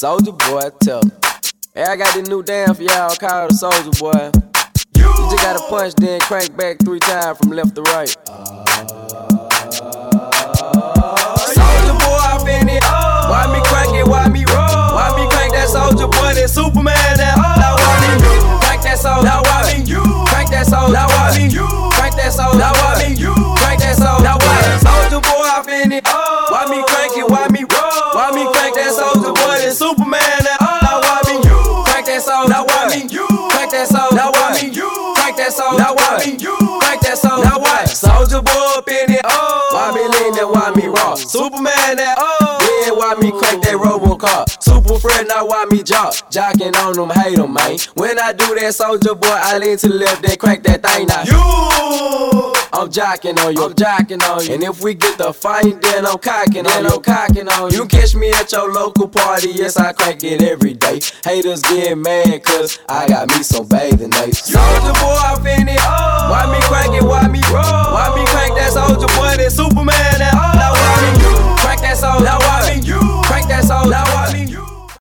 Soulja Boy, tell him. Hey, I got this new dance for y'all called the Soulja Boy. You just gotta punch, then crank back 3 times from left to right. Soulja Boy, I finna. Why me crank it? Why me roll? Why me crank that Soulja Boy? That Superman, that now why me crank that Soulja? Now why me crank that Soulja? Now why me crank that Soulja? Now why me crank that Soulja? Now why Soulja Boy, I finna. Why me crank it? Why me roll? Why me crank that Soulja Boy? That Superman, that now why me crank that Soulja? Now why me crank that Soulja? Now why me crank that Soulja? Now why me crank that Soulja? Now why Soulja Boy up in it? Why me lean that? Why me raw? Superman that yeah, why me crank that Robocar? Super friend, now why me jocking on them, hate them, man. When I do that, Soulja Boy, I lean to the left, then crank that thing now. I'm jocking on you, I'm jocking on you. And if we get the fight, then I'm cocking on you, I'm cocking on you. You catch me at your local party, yes, I crank it every day. Haters get mad, cause I got me some bathing apes. Soulja Boy, I finna,